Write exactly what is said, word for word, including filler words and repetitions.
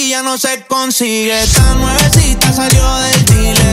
ya no se consigue. Esta nuevecita salió del dealer.